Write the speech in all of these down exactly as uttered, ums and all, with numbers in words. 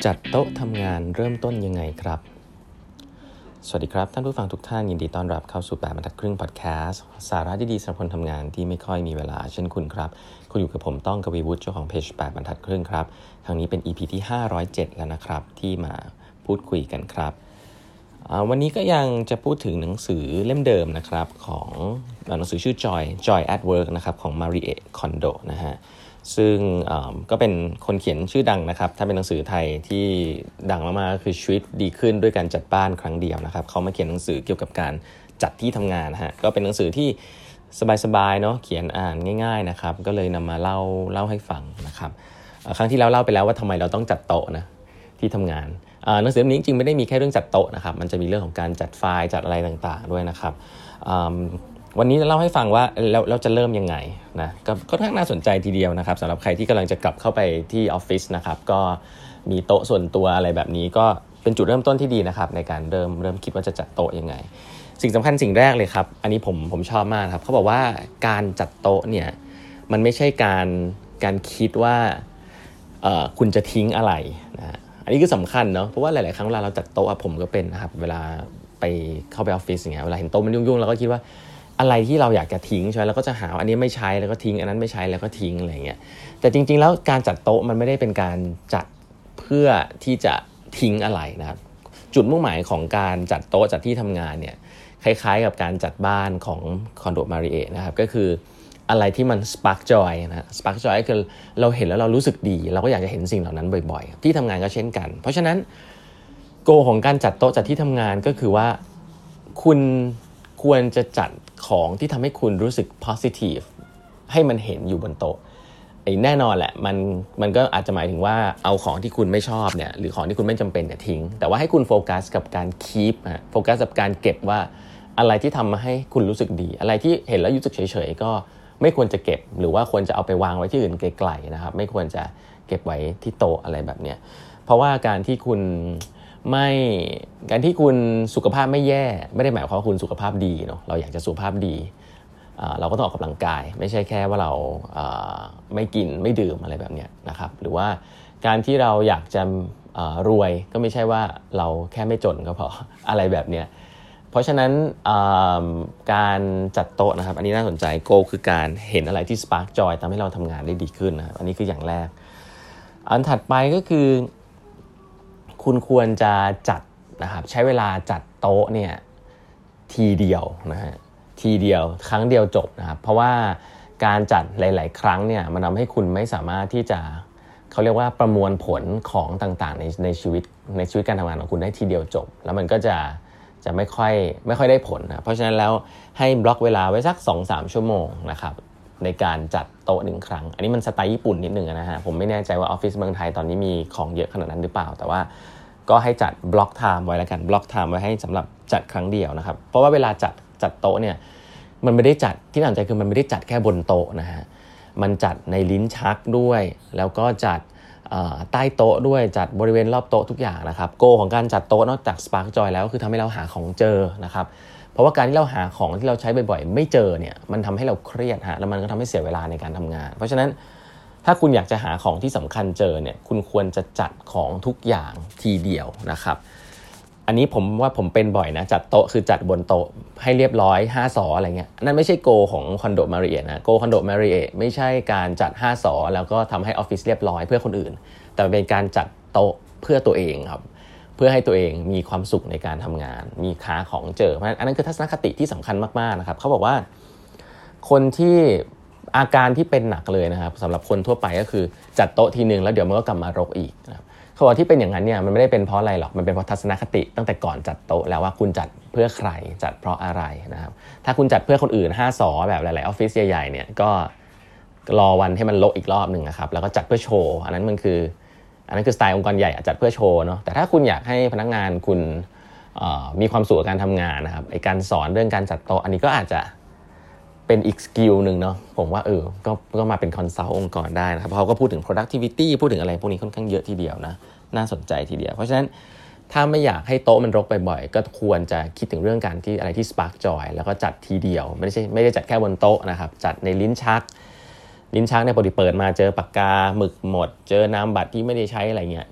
จัดโต๊ะทำงานเริ่มต้นยังไงครับสวัสดีครับท่านผู้ฟังทุกท่านยินดีต้อนรับเข้าสู่แปดบรรทัดครึ่งพอดแคสต์สาระดีๆสำหรับคนทำงานที่ไม่ค่อยมีเวลาเช่นคุณครับคุณอยู่กับผมต้องกวีวุฒิเจ้าของเพจแปดบรรทัดครึ่งครับครั้งนี้เป็น อี พี ที่ห้าร้อยเจ็ดแล้วนะครับที่มาพูดคุยกันครับวันนี้ก็ยังจะพูดถึงหนังสือเล่มเดิมนะครับของหนังสือชื่อ Joy Joy at Work นะครับของ Marie Kondo นะฮะซึ่งก็เป็นคนเขียนชื่อดังนะครับถ้าเป็นหนังสือไทยที่ดังมากๆก็คือชีวิตดีขึ้นด้วยการจัดบ้านครั้งเดียวนะครับเขามาเขียนหนังสือเกี่ยวกับการจัดที่ทำงานนะฮะก็เป็นหนังสือที่สบายๆเนาะเขียนอ่านง่ายๆนะครับก็เลยนำมาเล่าเล่าให้ฟังนะครับครั้งที่แล้วเล่าไปแล้วว่าทำไมเราต้องจัดโต๊ะนะที่ทำงานหนังสือเล่มนี้จริงๆไม่ได้มีแค่เรื่องจัดโต๊ะนะครับมันจะมีเรื่องของการจัดไฟล์จัดอะไรต่างๆด้วยนะครับวันนี้จะเล่าให้ฟังว่าเราเราจะเริ่มยังไงนะก็ค่อนข้างน่าสนใจทีเดียวนะครับสำหรับใครที่กำลังจะกลับเข้าไปที่ออฟฟิศนะครับก็มีโต๊ะส่วนตัวอะไรแบบนี้ก็เป็นจุดเริ่มต้นที่ดีนะครับในการเริ่มเริ่มคิดว่าจะจัดโต๊ะยังไงสิ่งสำคัญสิ่งแรกเลยครับอันนี้ผมผมชอบมากครับเขาบอกว่าการจัดโต๊ะเนี่ยมันไม่ใช่การการคิดว่าเอ่อคุณจะทิ้งอะไรนะอันนี้คือสำคัญเนาะเพราะว่าหลายๆครั้งเวลาเราจัดโต๊ะผมก็เป็นนะครับเวลาไปเข้าไปออฟฟิศอย่างเงี้ยเวลาเห็นโต๊ะมันยุ่งๆเราก็คิดว่าอะไรที่เราอยากจะทิ้งใช่ไหมแล้วก็จะหาอันนี้ไม่ใช้แล้วก็ทิ้งอันนั้นไม่ใช้แล้วก็ทิ้งอะไรเงี้ยแต่จริงๆแล้วการจัดโต๊ะมันไม่ได้เป็นการจัดเพื่อที่จะทิ้งอะไรนะครับจุดมุ่งหมายของการจัดโต๊ะจัดที่ทำงานเนี่ยคล้ายๆกับการจัดบ้านของคอนโดมาริเอะนะครับก็คืออะไรที่มัน spark joy นะ spark joy คือเราเห็นแล้วเรารู้สึกดีเราก็อยากจะเห็นสิ่งเหล่านั้นบ่อยๆที่ทำงานก็เช่นกันเพราะฉะนั้นโกของการจัดโต๊ะจัดที่ทำงานก็คือว่าคุณควรจะจัดของที่ทำให้คุณรู้สึก positive ให้มันเห็นอยู่บนโต๊ะไอ้แน่นอนแหละมันมันก็อาจจะหมายถึงว่าเอาของที่คุณไม่ชอบเนี่ยหรือของที่คุณไม่จำเป็นเนี่ยทิ้งแต่ว่าให้คุณโฟกัสกับการ keep ฮะโฟกัสกับการเก็บว่าอะไรที่ทำมาให้คุณรู้สึกดีอะไรที่เห็นแล้วรู้สึกเฉยๆก็ไม่ควรจะเก็บหรือว่าควรจะเอาไปวางไว้ที่อื่นไกลๆนะครับไม่ควรจะเก็บไว้ที่โต๊ะอะไรแบบเนี้ยเพราะว่าการที่คุณไม่การที่คุณสุขภาพไม่แย่ไม่ได้หมายความว่าคุณสุขภาพดีเนาะเราอยากจะสุขภาพดีเราก็ต้องออกกำลังกายไม่ใช่แค่ว่าเราไม่กินไม่ดื่มอะไรแบบเนี้ยนะครับหรือว่าการที่เราอยากจะรวยก็ไม่ใช่ว่าเราแค่ไม่จนก็พออะไรแบบเนี้ยเพราะฉะนั้นการจัดโต๊ะนะครับอันนี้น่าสนใจโกคือการเห็นอะไรที่ spark joy ทำให้เราทำงานได้ดีขึ้นนะครับอันนี้คืออย่างแรกอันถัดไปก็คือคุณควรจะจัดนะครับใช้เวลาจัดโต๊ะเนี่ยทีเดียวนะฮะทีเดียวครั้งเดียวจบนะครับเพราะว่าการจัดหลายๆครั้งเนี่ยมันทำให้คุณไม่สามารถที่จะเขาเรียกว่าประมวลผลของต่างๆในในชีวิตในชีวิตการทำงานของคุณได้ทีเดียวจบแล้วมันก็จะจะไม่ค่อยไม่ค่อยได้ผลนะเพราะฉะนั้นแล้วให้บล็อกเวลาไว้สัก สองถึงสาม ชั่วโมงนะครับในการจัดโต๊ะหนึ่งครั้งอันนี้มันสไตล์ญี่ปุ่นนิดนึงนะฮะผมไม่แน่ใจว่าออฟฟิศเมืองไทยตอนนี้มีของเยอะขนาดนั้นหรือเปล่าแต่ว่าก็ให้จัดบล็อกไทม์ไว้แล้วกันบล็อกไทม์ไว้ให้สำหรับจัดครั้งเดียวนะครับเพราะว่าเวลาจัดจัดโต๊ะเนี่ยมันไม่ได้จัดที่น่าสนใจคือมันไม่ได้จัดแค่บนโต๊ะนะฮะมันจัดในลิ้นชักด้วยแล้วก็จัดใต้โต๊ะด้วยจัดบริเวณรอบโต๊ะทุกอย่างนะครับโกของการจัดโต๊ะนอกจาก Spark Joy แล้วก็คือทำให้เราหาของเจอนะครับเพราะว่าการที่เราหาของที่เราใช้บ่อยๆไม่เจอเนี่ยมันทำให้เราเครียดฮะแล้วมันก็ทำให้เสียเวลาในการทำงานเพราะฉะนั้นถ้าคุณอยากจะหาของที่สำคัญเจอเนี่ยคุณควรจะจัดของทุกอย่างทีเดียวนะครับอันนี้ผมว่าผมเป็นบ่อยนะจัดโต๊ะคือจัดบนโต๊ะให้เรียบร้อยห้าสออะไรเงี้ยนั่นไม่ใช่โกของคอนโดมาริเอะนะโกคอนโดมาริเอะไม่ใช่การจัดห้าสอแล้วก็ทำให้ออฟฟิศเรียบร้อยเพื่อคนอื่นแต่เป็นการจัดโต๊ะเพื่อตัวเองครับเพื่อให้ตัวเองมีความสุขในการทำงานมีค้าของเจอเพราะฉะนั้นอันนั้นคือทัศนคติที่สำคัญมากๆนะครับเขาบอกว่าคนที่อาการที่เป็นหนักเลยนะครับสำหรับคนทั่วไปก็คือจัดโต๊ะทีนึงแล้วเดี๋ยวมันก็กลับมารกอีกนะครับเขาบอกที่เป็นอย่างนั้นเนี่ยมันไม่ได้เป็นเพราะอะไรหรอกมันเป็นเพราะทัศนคติตั้งแต่ก่อนจัดโต๊ะแล้วว่าคุณจัดเพื่อใครจัดเพราะอะไรนะครับถ้าคุณจัดเพื่อคนอื่นห้าสอแบบหลายๆออฟฟิศใหญ่ๆเนี่ยก็รอวันให้มันรกอีกรอบนึงนะครับแล้วก็จัดเพื่อโชว์อันนั้นมันคืออันนั้นคือสไตล์องค์กรใหญ่จัดเพื่อโชว์เนาะแต่ถ้าคุณอยากให้พนักงานคุณมีความสุขกับการทำงานนะครับไอ้การสอนเรื่องการจัดโต๊ะอันนี้ก็อาจจะเป็นอีกสกิลนึงเนาะผมว่าเออก็ก็มาเป็นคอนซัลท์องค์กรได้นะครับเพราะเขาก็พูดถึง productivity พูดถึงอะไรพวกนี้ค่อนข้างเยอะทีเดียวนะน่าสนใจทีเดียวเพราะฉะนั้นถ้าไม่อยากให้โต๊ะมันรกบ่อยๆก็ควรจะคิดถึงเรื่องการที่อะไรที่ spark joy แล้วก็จัดทีเดียวไม่ใช่ไม่ได้จัดแค่บนโต๊ะนะครับจัดในลิ้นชักลิ้นชักเนี่ยพอดีเปิดมาเจอปากกาหมึกหมดเจอน้ำบัตรที่ไม่ได้ใช้อะไรเงี้ยก็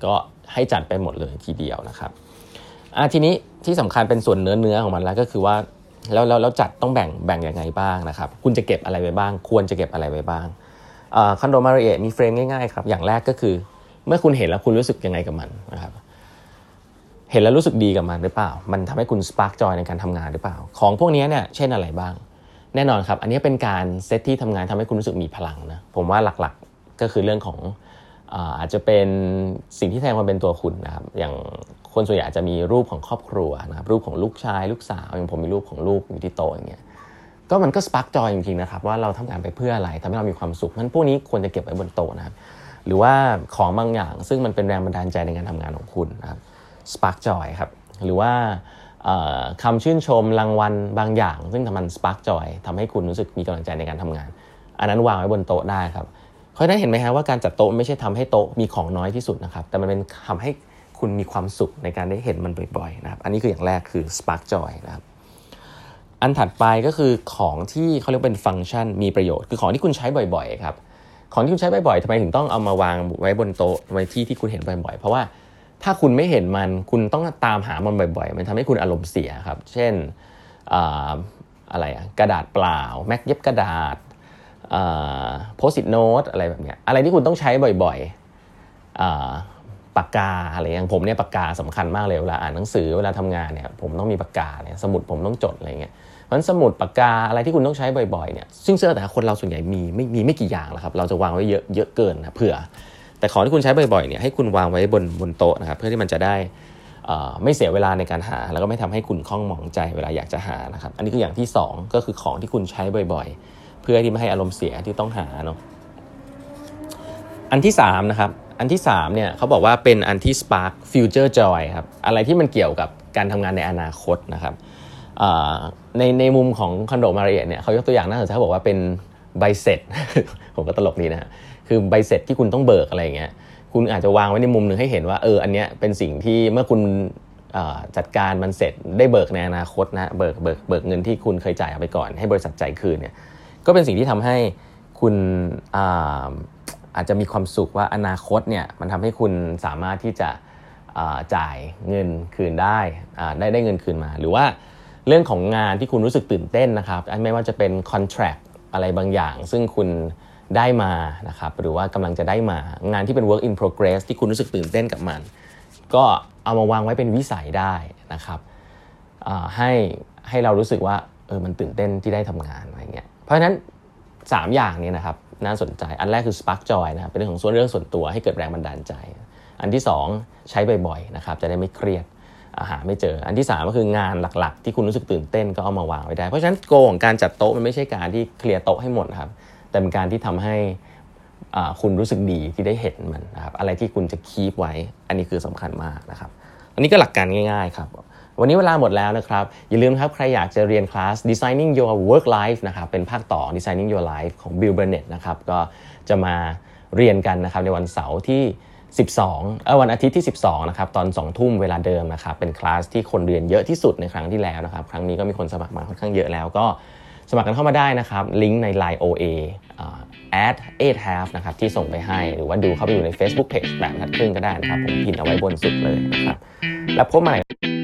ให้จัดไปหมดเลยทีเดียวนะครับอ่ะทีนี้ที่สำคัญเป็นส่วนเนื้อเนื้อของมันแล้วก็คือว่าแล้วแล้วแล้วจัดต้องแบ่งแบ่งยังไงบ้างนะครับคุณจะเก็บอะไรไว้บ้างควรจะเก็บอะไรไว้บ้างคอนโดมาริเอทมีเฟรมง่ายๆครับอย่างแรกก็คือเมื่อคุณเห็นแล้วคุณรู้สึกยังไงกับมันนะครับเห็นแล้วรู้สึกดีกับมันหรือเปล่ามันทำให้คุณสปาร์กจอยในการทำงานหรือเปล่าของพวกนี้เนี่ยเช่นอะไรบ้างแน่นอนครับอันนี้เป็นการเซตที่ทำงานทำให้คุณรู้สึกมีพลังนะผมว่าหลักๆก็คือเรื่องของอาจจะเป็นสิ่งที่แทนความเป็นตัวคุณนะครับอย่างคนส่วนใหญ่อาจจะมีรูปของครอบครัวนะครับรูปของลูกชายลูกสาวอย่างผมมีรูปของลูกอยู่ที่โต๊ะอย่างเงี้ยก็มันก็สปาร์กจอยจริงๆนะครับว่าเราทำงานไปเพื่ออะไรทำให้เรามีความสุขนั้นพวกนี้ควรจะเก็บไว้บนโต๊ะนะครับหรือว่าของบางอย่างซึ่งมันเป็นแรงบันดาลใจในการทำงานของคุณนะครับสปาร์กจอยครับหรือว่าคำชื่นชมรางวัลบางอย่างซึ่งทำมันสปาร์กจอยทำให้คุณรู้สึกมีกำลังใจในการทำงานอันนั้นวางไว้บนโต๊ะได้ครับเพราะฉะนั้นเห็นไหมฮะว่าการจัดโต๊ะไม่ใช่ทำให้โต๊ะมีของน้อยที่สุดนะครับแต่มันเป็นทำให้คุณมีความสุขในการได้เห็นมันบ่อยๆนะครับอันนี้คืออย่างแรกคือ spark joy นะครับอันถัดไปก็คือของที่เขาเรียกเป็นฟังก์ชันมีประโยชน์คือของที่คุณใช้บ่อยๆครับของที่คุณใช้บ่อยๆทำไมถึงต้องเอามาวางไว้บนโต๊ะไว้ที่ที่คุณเห็นบ่อยๆเพราะว่าถ้าคุณไม่เห็นมันคุณต้องตามหามันบ่อยๆมันทำให้คุณอารมณ์เสียครับเช่นอ่าอะไรอะกระดาษเปล่าแม็กเย็บกระดาษโพสต์อิทโน้ตอะไรแบบเนี้ยอะไรที่คุณต้องใช้บ่อยๆปากกาอะไรอย่างผมเนี่ยปากกาสำคัญมากเลยเวลาอ่านหนังสือเวลาทำงานเนี่ยผมต้องมีปากกาเนี่ยสมุดผมต้องจดอะไรเงี้ยเพราะฉะนั้นสมุดปากกาอะไรที่คุณต้องใช้บ่อยๆเนี่ยซึ่งเชื่อแต่คนเราส่วนใหญ่มีไม่มีไม่กี่อย่างหรอกครับเราจะวางไว้เยอะเยอะเกินนะเผื่อแต่ของที่คุณใช้บ่อยๆเนี่ยให้คุณวางไว้บนบนโต๊ะนะครับเพื่อที่มันจะได้ไม่เสียเวลาในการหาแล้วก็ไม่ทำให้คุณคล่องหมองใจเวลาอยากจะหานะครับอันนี้คืออย่างที่สองก็คือของที่คุณใช้บ่อยๆเพื่อที่ไม่ให้อารมณ์เสียที่ต้องหาเนาะอันที่สามนะครับอันที่สามเนี่ยเขาบอกว่าเป็นอันที่ spark future joy ครับอะไรที่มันเกี่ยวกับการทำงานในอนาคตนะครับในในมุมของคอนโดมาริเอทเนี่ยเขายกตัวอย่างน่าสนใจเขาบอกว่าเป็นใบเสร็จ ผมก็ตลกดีนะฮะคือใบเสร็จที่คุณต้องเบิกอะไรอย่างเงี้ยคุณอาจจะวางไว้ในมุมนึงให้เห็นว่าเอออันเนี้ยเป็นสิ่งที่เมื่อคุณจัดการมันเสร็จได้เบิกในอนาคตนะเบิกเบิกเบิกเงินที่คุณเคยจ่ายเอาไปก่อนให้บริษัทจ่ายคืนเนี่ยก็เป็นสิ่งที่ทำให้คุณอาอาจจะมีความสุขว่าอนาคตเนี่ยมันทำให้คุณสามารถที่จะจ่ายเงินคืนได้ได้ได้เงินคืนมาหรือว่าเรื่องของงานที่คุณรู้สึกตื่นเต้นนะครับไม่ว่าจะเป็น contract อะไรบางอย่างซึ่งคุณได้มานะครับหรือว่ากำลังจะได้มางานที่เป็น work in progress ที่คุณรู้สึกตื่นเต้นกับมันก็เอามาวางไว้เป็นวิสัยได้นะครับให้ให้เรารู้สึกว่าเออมันตื่นเต้นที่ได้ทำงานอะไรเงี้ยเพราะฉะนั้นสามอย่างนี้นะครับน่าสนใจอันแรกคือ spark joy นะครับเป็นเรื่องของส่วนเรื่องส่วนตัวให้เกิดแรงบันดาลใจอันที่สองใช้บ่อยๆนะครับจะได้ไม่เครียดหาไม่เจออันที่สามก็คืองานหลักๆที่คุณรู้สึกตื่นเต้นก็เอามาวางไว้ได้เพราะฉะนั้นโกของการจัดโต๊ะมันไม่ใช่การที่เคลียร์โต๊ะให้หมดครับแต่เป็นการที่ทำให้คุณรู้สึกดีที่ได้เห็นมันนะครับอะไรที่คุณจะคีปไว้อันนี้คือสำคัญมากนะครับอันนี้ก็หลักการง่ายๆครับวันนี้เวลาหมดแล้วนะครับอย่าลืมครับใครอยากจะเรียนคลาส Designing Your Work Life นะครับเป็นภาคต่อ Designing Your Life ของ Bill Burnett นะครับก็จะมาเรียนกันนะครับในวันเสาร์ที่สิบสองเอ่อวันอาทิตย์ที่สิบสองนะครับตอน สองทุ่มเวลาเดิมนะครับเป็นคลาสที่คนเรียนเยอะที่สุดในครั้งที่แล้วนะครับครั้งนี้ก็มีคนสมัครมาค่อนข้างเยอะแล้วก็สมัครกันเข้ามาได้นะครับลิงก์ใน ไลน์ โอ เอ อ่า แอท เอท half นะครับที่ส่งไปให้หรือว่าดูเข้าไปอยู่ใน Facebook Page แบบทัดครึ่งก็ได้นะครับผมพิมพ์เอาไว้บนสุดเลยนะครับแล้วพบกันใหม่